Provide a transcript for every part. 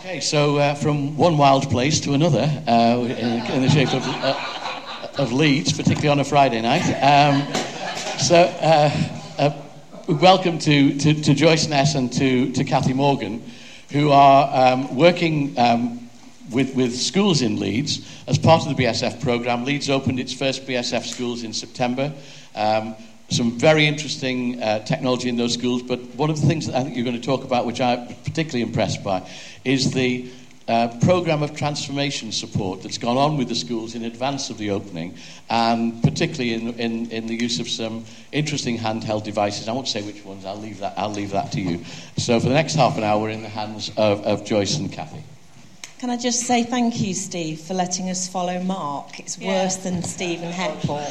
Okay, so from one wild place to another, in the shape of Leeds, particularly on a Friday night. Welcome to Joyce Ness and to Cathy Morgan, who are working with schools in Leeds as part of the BSF programme. Leeds opened its first BSF schools in September. Some very interesting technology in those schools, but one of the things that I think you're going to talk about, which I'm particularly impressed by, is the programme of transformation support that's gone on with the schools in advance of the opening, and particularly in the use of some interesting handheld devices. I won't say which ones, I'll leave that to you. So for the next half an hour, we're in the hands of Joyce and Cathy. Can I just say thank you, Steve, for letting us follow Mark? It's worse than Stephen Hempel.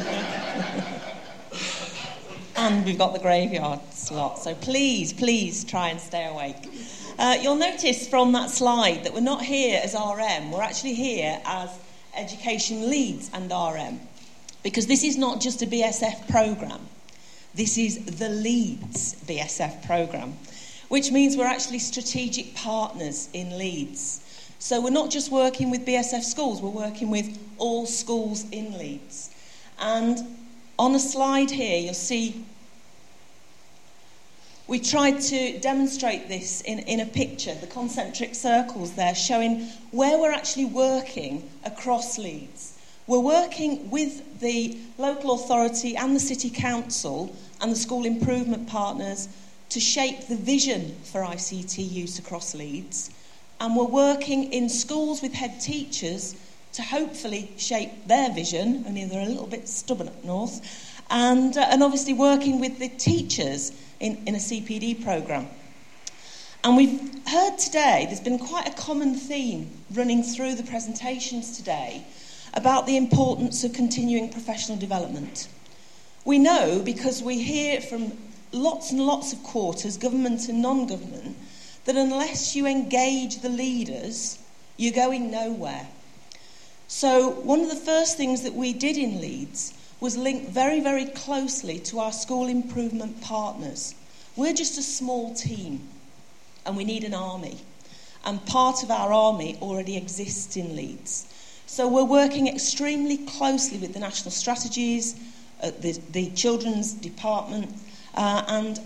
And we've got the graveyard slot, so please try and stay awake. You'll notice from that slide that we're not here as RM, we're actually here as Education Leeds and RM, because this is not just a BSF programme, this is the Leeds BSF programme, which means we're actually strategic partners in Leeds. So we're not just working with BSF schools, we're working with all schools in Leeds. And on a slide here, you'll see we tried to demonstrate this in a picture, the concentric circles there, showing where we're actually working across Leeds. We're working with the local authority and the city council and the school improvement partners to shape the vision for ICT use across Leeds. And we're working in schools with head teachers to hopefully shape their vision, only they're a little bit stubborn up north, and obviously working with the teachers in a CPD programme. And we've heard today, there's been quite a common theme running through the presentations today about the importance of continuing professional development. We know, because we hear from lots and lots of quarters, government and non-government, that unless you engage the leaders, you're going nowhere. So one of the first things that we did in Leeds was link very, very closely to our school improvement partners. We're just a small team, and we need an army. And part of our army already exists in Leeds. So we're working extremely closely with the national strategies, the children's department, and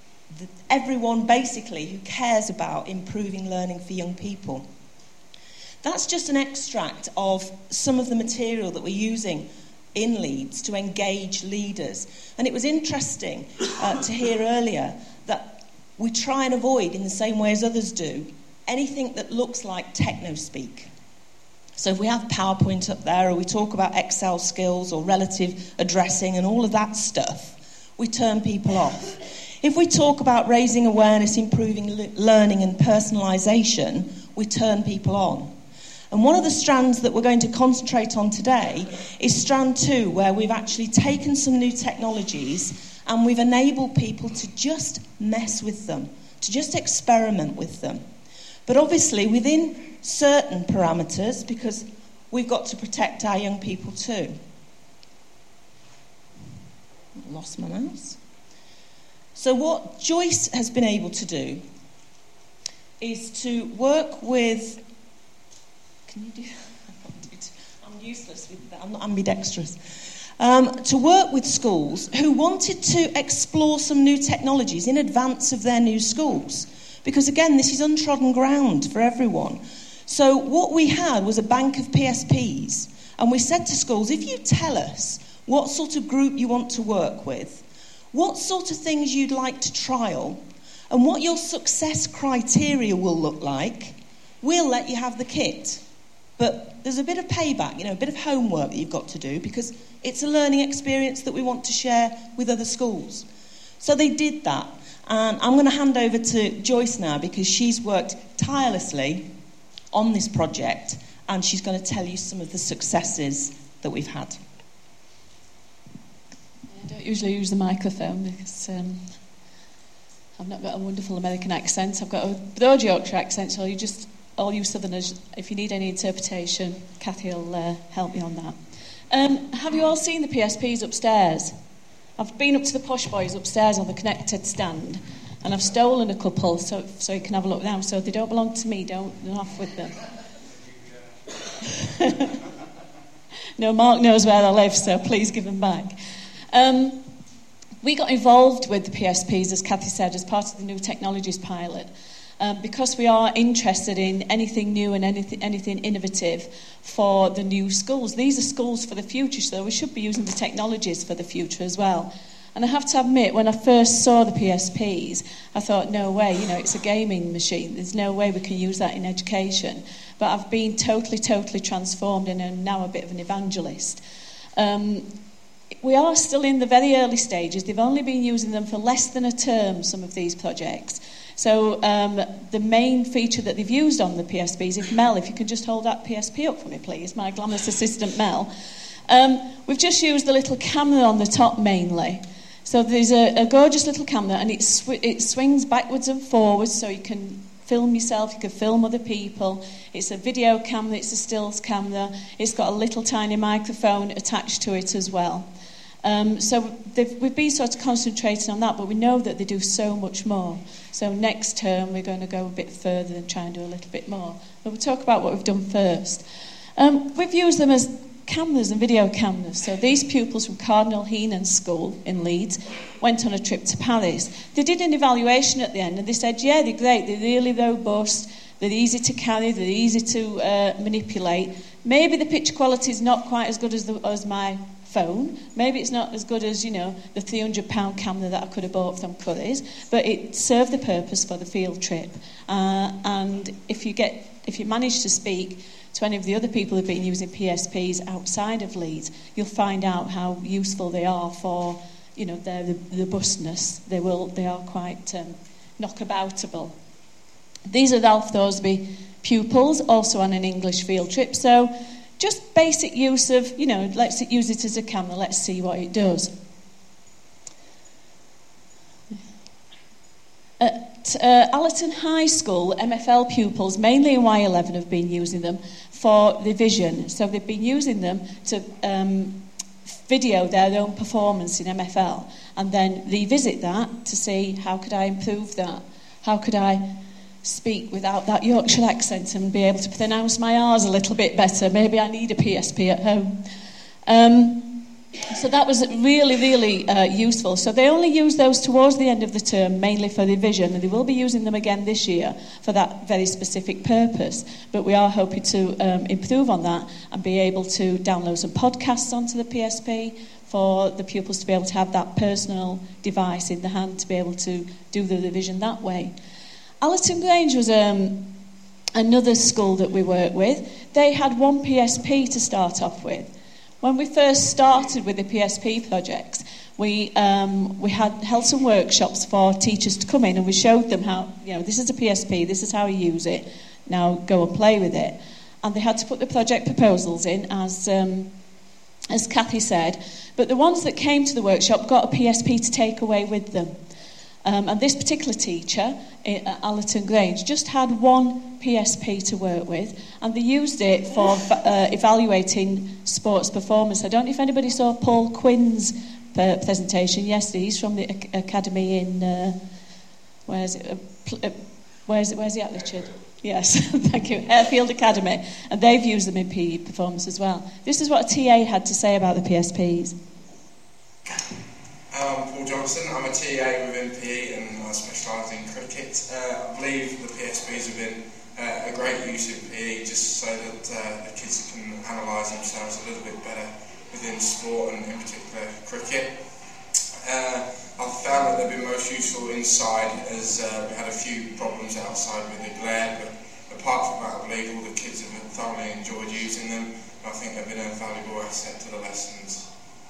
everyone basically who cares about improving learning for young people. That's just an extract of some of the material that we're using in Leeds to engage leaders. And it was interesting to hear earlier that we try and avoid, in the same way as others do, anything that looks like techno-speak. So if we have PowerPoint up there, or we talk about Excel skills or relative addressing and all of that stuff, we turn people off. If we talk about raising awareness, improving learning and personalisation, we turn people on. And one of the strands that we're going to concentrate on today is strand 2, where we've actually taken some new technologies and we've enabled people to just mess with them, to just experiment with them. But obviously within certain parameters, because we've got to protect our young people too. Lost my mouse. So what Joyce has been able to do is to work with... Can you do that? I'm useless with that. I'm not ambidextrous. To work with schools who wanted to explore some new technologies in advance of their new schools. Because again, this is untrodden ground for everyone. So what we had was a bank of PSPs. And we said to schools, if you tell us what sort of group you want to work with, what sort of things you'd like to trial, and what your success criteria will look like, we'll let you have the kit. But there's a bit of payback, a bit of homework that you've got to do, because it's a learning experience that we want to share with other schools. So they did that. And I'm going to hand over to Joyce now, because she's worked tirelessly on this project, and she's going to tell you some of the successes that we've had. I don't usually use the microphone because I've not got a wonderful American accent. I've got a broad Yorkshire accent, so all you Southerners, if you need any interpretation, Cathy will help me on that. Have you all seen the PSPs upstairs? I've been up to the posh boys upstairs on the connected stand, And I've stolen a couple, so you can have a look now. So they don't belong to me, don't run off with them. No, Mark knows where I live, so please give them back. We got involved with the PSPs, as Kathy said, as part of the New Technologies pilot, because we are interested in anything new and anything innovative for the new schools. These are schools for the future, so we should be using the technologies for the future as well. And I have to admit, when I first saw the PSPs, I thought, no way, it's a gaming machine. There's no way we can use that in education. But I've been totally transformed and am now a bit of an evangelist. We are still in the very early stages. They've only been using them for less than a term, some of these projects. So the main feature that they've used on the PSPs, if you can just hold that PSP up for me, please, my glamorous assistant Mel. We've just used the little camera on the top mainly. So there's a gorgeous little camera, and it swings backwards and forwards, so you can film yourself, you can film other people. It's a video camera, it's a stills camera. It's got a little tiny microphone attached to it as well. So we've been sort of concentrating on that, but we know that they do so much more. So next term we're going to go a bit further and try and do a little bit more. But we'll talk about what we've done first. We've used them as cameras and video cameras. So these pupils from Cardinal Heenan School in Leeds went on a trip to Paris. They did an evaluation at the end and they said, yeah, they're great, they're really robust, they're easy to carry, they're easy to manipulate. Maybe the picture quality is not quite as good as my phone. Maybe it's not as good as, the £300 camera that I could have bought from Curry's, but it served the purpose for the field trip. And if you manage to speak to any of the other people who've been using PSPs outside of Leeds, you'll find out how useful they are for, their robustness. They are quite knockaboutable. These are Ralph Thoresby pupils, also on an English field trip. So just basic use of, let's use it as a camera, let's see what it does. At Allerton High School, MFL pupils, mainly in Y11, have been using them for revision. So they've been using them to video their own performance in MFL and then revisit that to see how could I improve that? How could I speak without that Yorkshire accent and be able to pronounce my R's a little bit better? Maybe I need a PSP at home. So that was really useful. So they only use those towards the end of the term, mainly for revision, and they will be using them again this year for that very specific purpose. But we are hoping to improve on that and be able to download some podcasts onto the PSP for the pupils to be able to have that personal device in the hand to be able to do the revision that way. Allerton Grange was another school that we work with. They had one PSP to start off with. When we first started with the PSP projects, we had held some workshops for teachers to come in, and we showed them how, this is a PSP, this is how you use it, now go and play with it. And they had to put the project proposals in, as Kathy said, but the ones that came to the workshop got a PSP to take away with them. And this particular teacher at Allerton Grange just had one PSP to work with, and they used it for evaluating sports performance. I don't know if anybody saw Paul Quinn's presentation yesterday. He's from the academy in where's he at, Richard? Yes, thank you. Airfield Academy, and they've used them in PE performance as well. This is what a TA had to say about the PSPs. Paul Johnson. I'm a TA within PE and I specialise in cricket. I believe the PSPs have been a great use in PE just so that the kids can analyse themselves a little bit better within sport and in particular cricket. I've found that they've been most useful inside as we had a few problems outside with the glare, but apart from that I believe all the kids have thoroughly enjoyed using them. I think they've been a valuable asset to the lessons.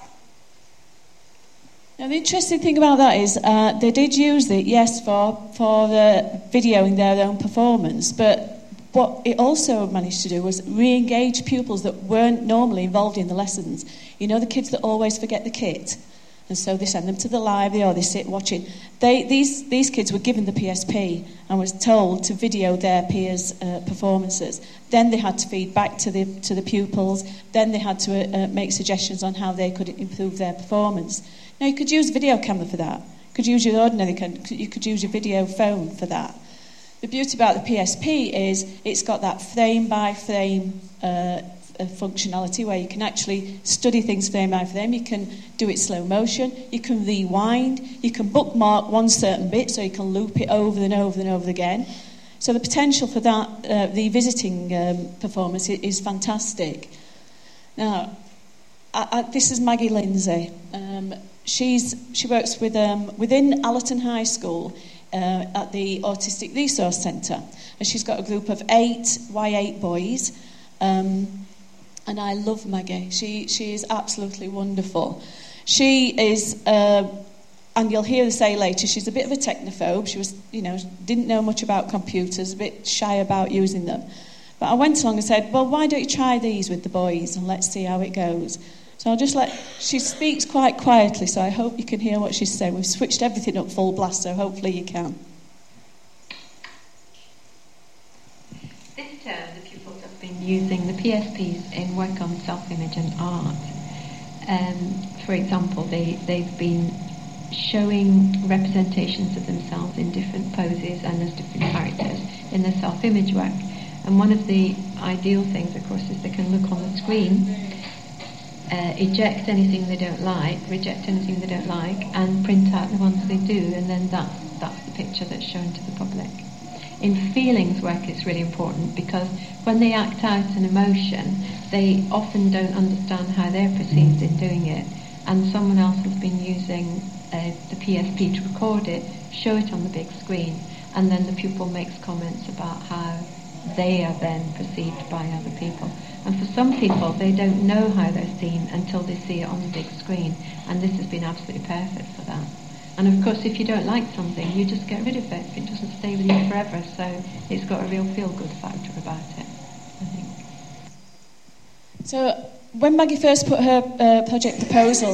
Now, the interesting thing about that is they did use it, yes, for videoing their own performance, but what it also managed to do was re-engage pupils that weren't normally involved in the lessons. The kids that always forget the kit, and so they send them to the library or they sit watching. These kids were given the PSP and was told to video their peers' performances. Then they had to feed back to the pupils. Then they had to make suggestions on how they could improve their performance. Now, you could use video camera for that. You could use your ordinary, you could use your video phone for that. The beauty about the PSP is it's got that frame-by-frame functionality where you can actually study things frame by frame. You can do it slow motion, you can rewind, you can bookmark one certain bit so you can loop it over and over and over again. So the potential for that revisiting performance is fantastic. Now, this is Maggie Lindsay. She works with within Allerton High School at the Autistic Resource Centre, and she's got a group of 8 Y8 boys. And I love Maggie. She is absolutely wonderful. She is, and you'll hear her say later, she's a bit of a technophobe. She was, didn't know much about computers, a bit shy about using them. But I went along and said, well, why don't you try these with the boys and let's see how it goes. So I'll just she speaks quite quietly, so I hope you can hear what she's saying. We've switched everything up full blast, so hopefully you can. This term, the pupils have been using the PSPs in work on self-image and art. For example, they've been showing representations of themselves in different poses and as different characters in their self-image work. And one of the ideal things, of course, is they can look on the screen, eject anything they don't like, reject anything they don't like, and print out the ones they do, and then that's the picture that's shown to the public. In feelings work, it's really important because when they act out an emotion, they often don't understand how they're perceived in doing it, and someone else has been using the PSP to record it, show it on the big screen, and then the pupil makes comments about how they are then perceived by other people. And for some people, they don't know how they're seen until they see it on the big screen, and this has been absolutely perfect for that. And of course, if you don't like something, you just get rid of it. It doesn't stay with you forever, so it's got a real feel-good factor about it, I think. So when Maggie first put her project proposal...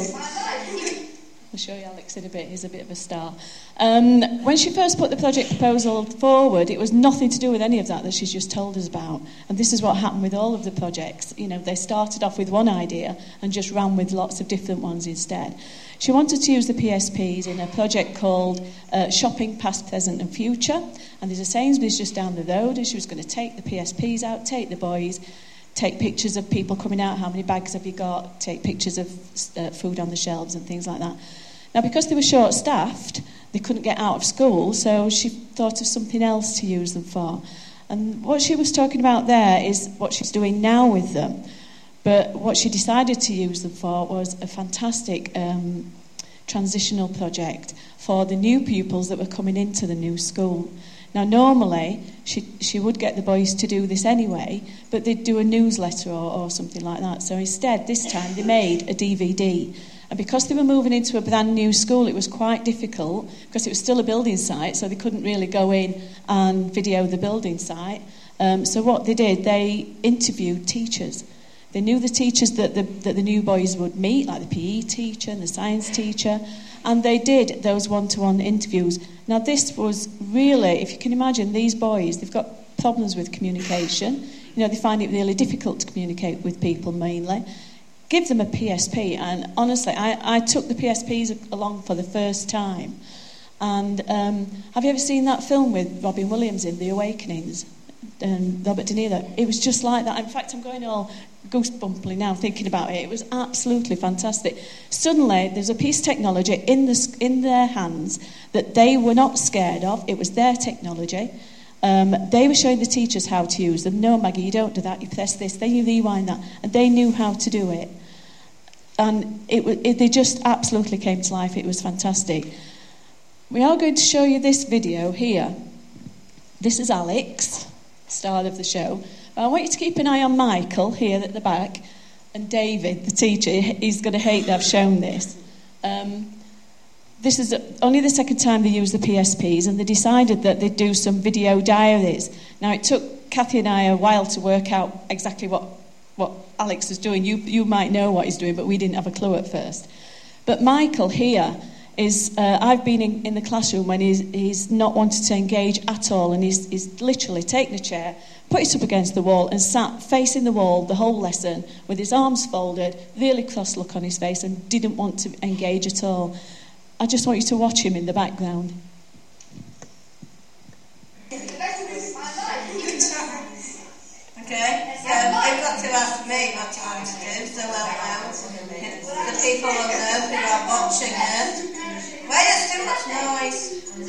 I'll show you Alex in a bit, he's a bit of a star. When she first put the project proposal forward, it was nothing to do with any of that she's just told us about. And this is what happened with all of the projects. They started off with one idea and just ran with lots of different ones instead. She wanted to use the PSPs in a project called Shopping Past, Present and Future. And there's a Sainsbury's just down the road, and she was going to take the PSPs out, take the boys, take pictures of people coming out, how many bags have you got, take pictures of food on the shelves and things like that. Now, because they were short-staffed, they couldn't get out of school, so she thought of something else to use them for. And what she was talking about there is what she's doing now with them. But what she decided to use them for was a fantastic transitional project for the new pupils that were coming into the new school. Now, normally, she would get the boys to do this anyway, but they'd do a newsletter or something like that. So instead, this time, they made a DVD. And because they were moving into a brand new school, it was quite difficult, because it was still a building site, so they couldn't really go in and video the building site. So what they did, they interviewed teachers. They knew the teachers that the new boys would meet, like the PE teacher and the science teacher, and they did those one-to-one interviews. Now, this was really, if you can imagine, these boys, they've got problems with communication. They find it really difficult to communicate with people mainly. Give them a PSP, and honestly, I took the PSPs along for the first time. And have you ever seen that film with Robin Williams in The Awakenings and Robert De Niro? It was just like that. In fact, I'm going all goosebumply now thinking about it. It was absolutely fantastic. Suddenly, there's a piece of technology in their hands that they were not scared of. It was their technology. They were showing the teachers how to use them. No, Maggie, you don't do that. You press this, then you rewind that. And they knew how to do it. And they just absolutely came to life. It was fantastic. We are going to show you this video here. This is Alex, star of the show. But I want you to keep an eye on Michael here at the back, and David, the teacher. He's going to hate that I've shown this. This is only the second time they used the PSPs, and they decided that they'd do some video diaries. Now, it took Kathy and I a while to work out exactly what Alex was doing. You might know what he's doing, but we didn't have a clue at first. But Michael here is, I've been in the classroom when he's not wanted to engage at all, and he's literally taken a chair, put it up against the wall, and sat facing the wall the whole lesson with his arms folded, really cross look on his face, and didn't want to engage at all. I just want you to watch him in the background. You can start now. Okay, so you've got to ask me what you want to do, so well now. The people will know who are watching it. Why there's too much noise?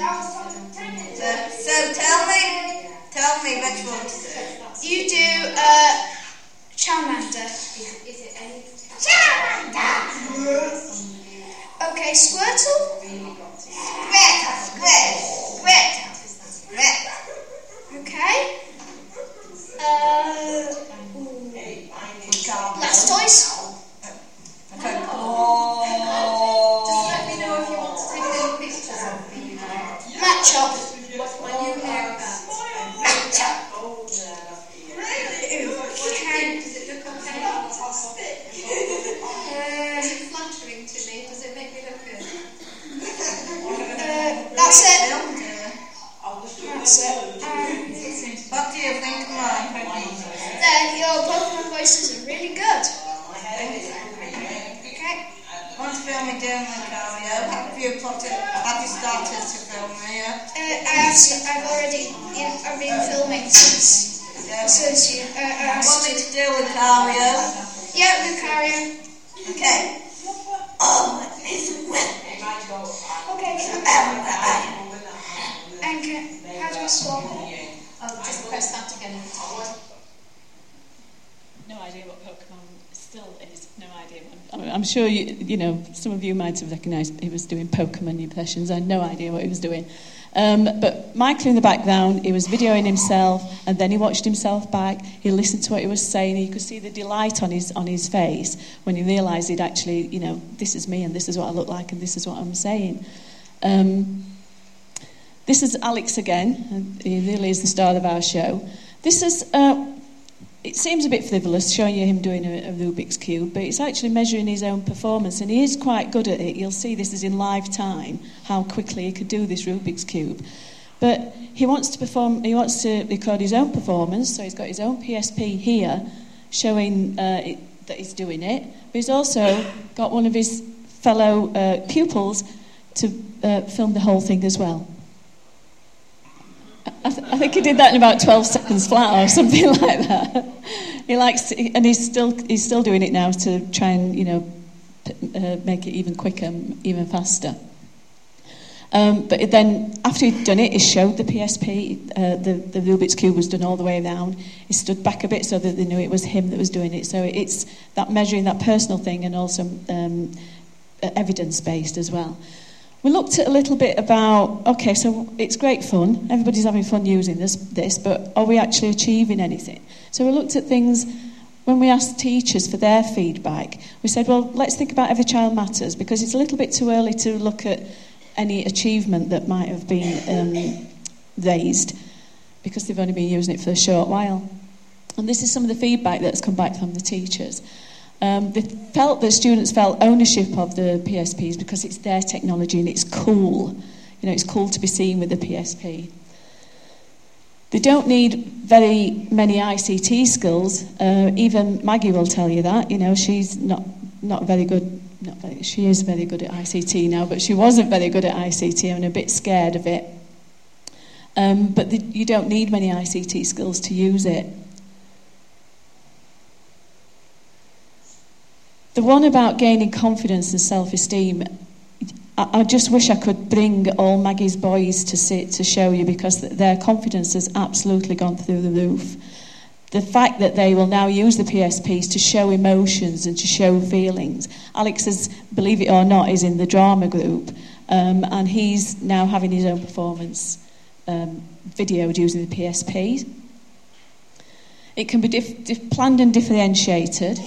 So tell me which one to do. You do Charmander. Charmander! Okay, Squirtle. Squirtle. Okay. Blastoise. Just let me know if you want to take any pictures of me. Machop. Really? Okay. Does it look okay? Is it flattering to me? Does it make me look good? That's it. What do you think of mine? Your Pokemon voices are really good. Okay. Want to film me doing the cameo? Have you started to film me yet? I've been filming since you want me to do Lucario? Yeah, Lucario. Okay. Oh, it's wet. Okay. And how do I swap? I'll just press that again. No idea what Pokemon still is. No idea. I'm sure you know, some of you might have recognised he was doing Pokemon impressions. I had no idea what he was doing. But Michael in the background, he was videoing himself, and then he watched himself back. He listened to what he was saying. You could see the delight on his face when he realised he'd actually, you know, this is me, and this is what I look like, and this is what I'm saying. This is Alex again. He really is the star of our show. This is. It seems a bit frivolous showing you him doing a Rubik's Cube, but it's actually measuring his own performance, and he is quite good at it. You'll see this is in live time, how quickly he could do this Rubik's Cube. But he wants to record his own performance, so he's got his own PSP here, showing that he's doing it. But he's also got one of his fellow pupils to film the whole thing as well. I think he did that in about 12 seconds flat or something like that. He likes to, and he's still doing it now to try and, you know, make it even quicker, even faster. But then after he'd done it, he showed the PSP. The Rubik's Cube was done all the way around. He stood back a bit so that they knew it was him that was doing it. So it's that measuring, that personal thing, and also evidence-based as well. We looked at a little bit about, okay, so it's great fun. Everybody's having fun using this, but are we actually achieving anything? So we looked at things, when we asked teachers for their feedback, we said, well, let's think about Every Child Matters, because it's a little bit too early to look at any achievement that might have been raised, because they've only been using it for a short while. And this is some of the feedback that's come back from the teachers. The students felt ownership of the PSPs because it's their technology and it's cool. You know, it's cool to be seen with the PSP. They don't need very many ICT skills. Even Maggie will tell you that. You know, she's not very good. She is very good at ICT now, but she wasn't very good at ICT and a bit scared of it. But you don't need many ICT skills to use it. The one about gaining confidence and self-esteem, I just wish I could bring all Maggie's boys to sit to show you, because their confidence has absolutely gone through the roof. The fact that they will now use the PSPs to show emotions and to show feelings. Alex, believe it or not, is in the drama group, and he's now having his own performance videoed using the PSP. It can be planned and differentiated.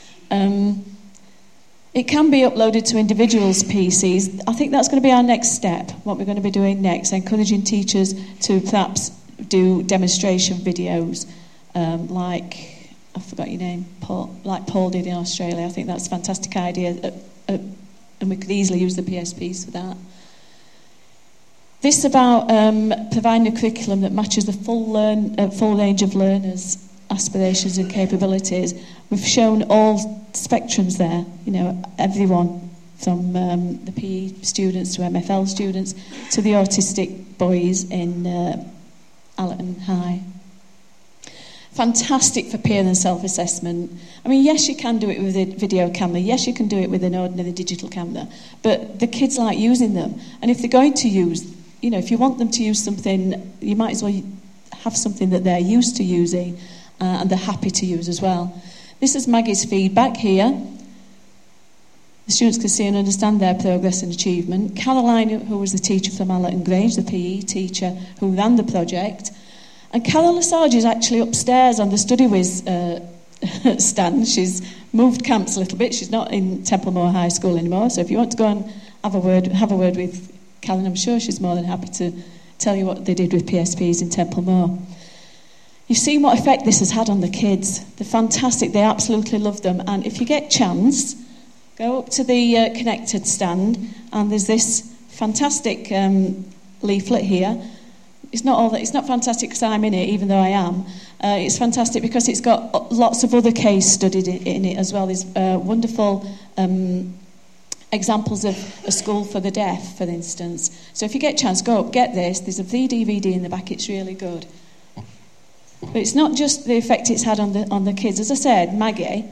It can be uploaded to individuals' PCs. I think that's going to be our next step, what we're going to be doing next, encouraging teachers to perhaps do demonstration videos, like, I forgot your name, like Paul did in Australia. I think that's a fantastic idea, and we could easily use the PSPs for that. This about providing a curriculum that matches the full range of learners' aspirations and capabilities. We've shown all spectrums there, you know, everyone from the PE students to MFL students to the autistic boys in Allerton High. Fantastic for peer and self-assessment. I mean, yes, you can do it with a video camera. Yes, you can do it with an ordinary digital camera. But the kids like using them. And if they're going to use, if you want them to use something, you might as well have something that they're used to using and they're happy to use as well. This is Maggie's feedback here. The students can see and understand their progress and achievement. Caroline, who was the teacher from Allerton Grange, the PE teacher who ran the project. And Carol Lesage is actually upstairs on the StudyWiz stand. She's moved camps a little bit. She's not in Templemore High School anymore. So if you want to go and have a word with Carol, I'm sure she's more than happy to tell you what they did with PSPs in Templemore. You've seen what effect this has had on the kids. They're fantastic. They absolutely love them. And if you get chance, go up to the Connected stand, and there's this fantastic leaflet here. It's not fantastic because I'm in it, even though I am. It's fantastic because it's got lots of other case studies in it as well. There's wonderful examples of a school for the deaf, for instance. So if you get a chance, go up, get this. There's a DVD in the back. It's really good. But it's not just the effect it's had on the kids. As I said, Maggie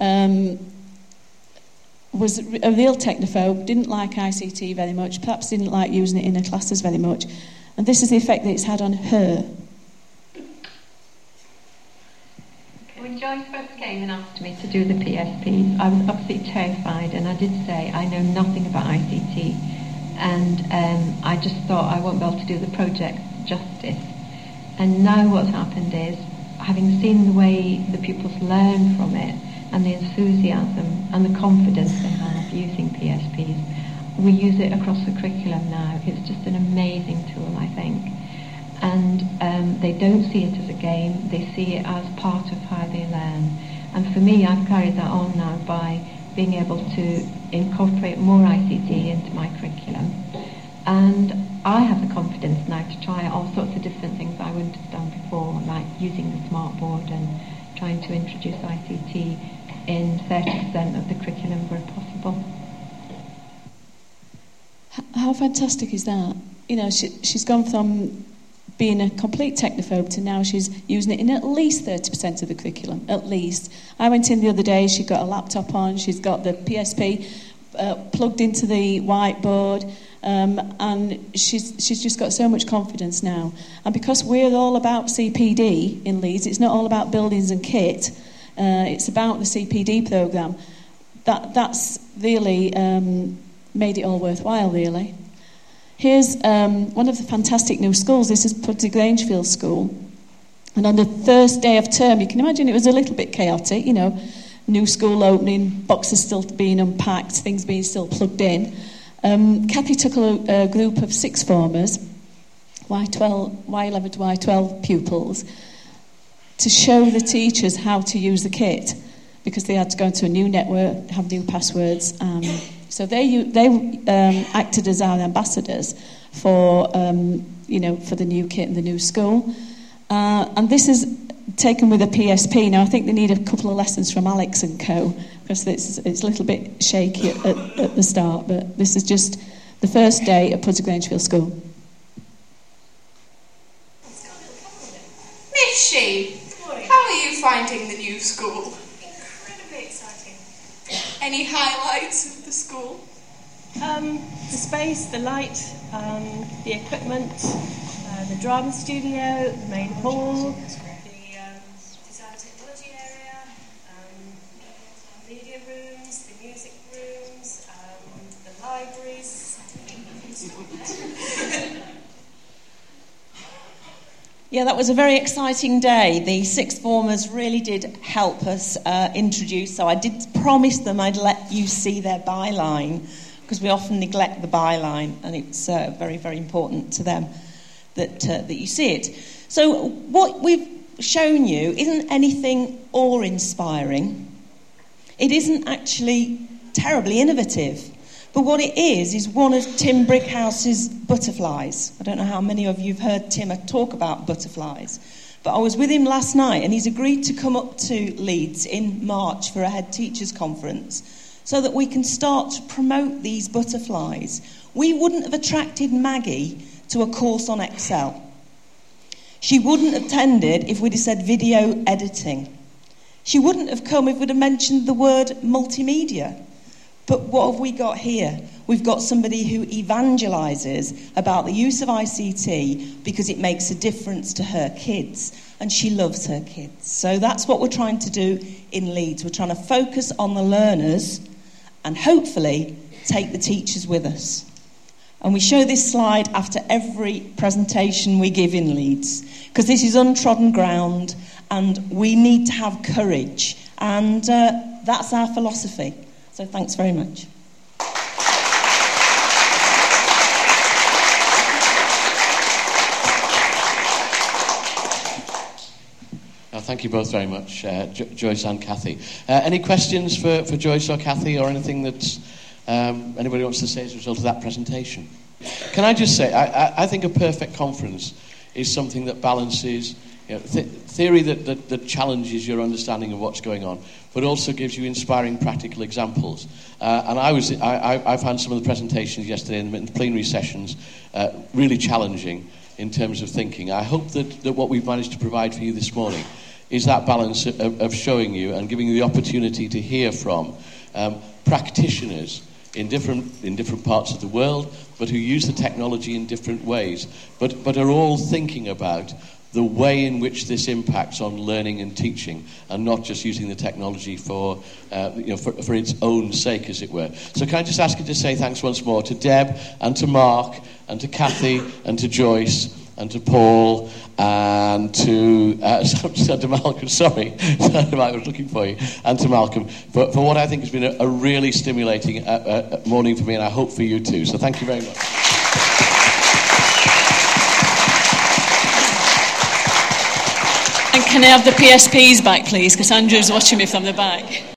was a real technophobe, didn't like ICT very much, perhaps didn't like using it in her classes very much. And this is the effect that it's had on her. When Joyce first came and asked me to do the PSPs, I was absolutely terrified, and I did say I know nothing about ICT, and I just thought I won't be able to do the project justice. And now what's happened is, having seen the way the pupils learn from it, and the enthusiasm and the confidence they have using PSPs, we use it across the curriculum now. It's just an amazing tool, I think. And they don't see it as a game, they see it as part of how they learn. And for me, I've carried that on now by being able to incorporate more ICT into my curriculum. And I have the confidence now to try all sorts of different things I wouldn't have done before, like using the smartboard and trying to introduce ICT in 30% of the curriculum where possible. How fantastic is that? She's gone from being a complete technophobe to now she's using it in at least 30% of the curriculum, at least. I went in the other day, she got a laptop on, she's got the PSP plugged into the whiteboard, and she's just got so much confidence now. And because we're all about CPD in Leeds, it's not all about buildings and kit, it's about the CPD programme. That's really made it all worthwhile, really. Here's one of the fantastic new schools. This is Pudsey Grangefield School. And on the first day of term, you can imagine it was a little bit chaotic, new school opening, boxes still being unpacked, things being still plugged in. Kathy took a group of sixth formers, Y11 to Y12 pupils, to show the teachers how to use the kit, because they had to go into a new network, have new passwords. So they acted as our ambassadors for for the new kit and the new school. And this is taken with a PSP. Now I think they need a couple of lessons from Alex and Co, because it's a little bit shaky at the start. But this is just the first day at Pudsey Grangefield School. Miss Shee, how are you finding the new school? Incredibly exciting. Any highlights of the school? The space, the light, the equipment, the drama studio, the main hall, The design technology area, media rooms, the music rooms, the libraries. Yeah, that was a very exciting day. The sixth formers really did help us introduce. So I did promise them I'd let you see their byline, because we often neglect the byline, and it's very, very important to them that you see it. So what we've shown you isn't anything awe-inspiring. It isn't actually terribly innovative. But what it is one of Tim Brickhouse's butterflies. I don't know how many of you have heard Tim talk about butterflies. But I was with him last night, and he's agreed to come up to Leeds in March for a head teachers conference so that we can start to promote these butterflies. We wouldn't have attracted Maggie to a course on Excel. She wouldn't have attended if we'd have said video editing. She wouldn't have come if we'd have mentioned the word multimedia. But what have we got here? We've got somebody who evangelises about the use of ICT because it makes a difference to her kids, and she loves her kids. So that's what we're trying to do in Leeds. We're trying to focus on the learners and hopefully take the teachers with us. And we show this slide after every presentation we give in Leeds, because this is untrodden ground and we need to have courage. And that's our philosophy. So thanks very much. Thank you both very much, Joyce and Kathy. Any questions for Joyce or Kathy, or anything that anybody wants to say as a result of that presentation? Can I just say, I think a perfect conference is something that balances theory that challenges your understanding of what's going on, but also gives you inspiring practical examples. And I found some of the presentations yesterday in the plenary sessions really challenging in terms of thinking. I hope that what we've managed to provide for you this morning is that balance of showing you and giving you the opportunity to hear from practitioners in different parts of the world, but who use the technology in different ways, but are all thinking about the way in which this impacts on learning and teaching, and not just using the technology for its own sake, as it were. So can I just ask you to say thanks once more to Deb and to Mark and to Kathy and to Joyce and to Paul and to Malcolm, sorry, I was looking for you, and to Malcolm, for what I think has been a really stimulating morning for me, and I hope for you too. So thank you very much. And can I have the PSPs back, please? Because Andrew's watching me from the back.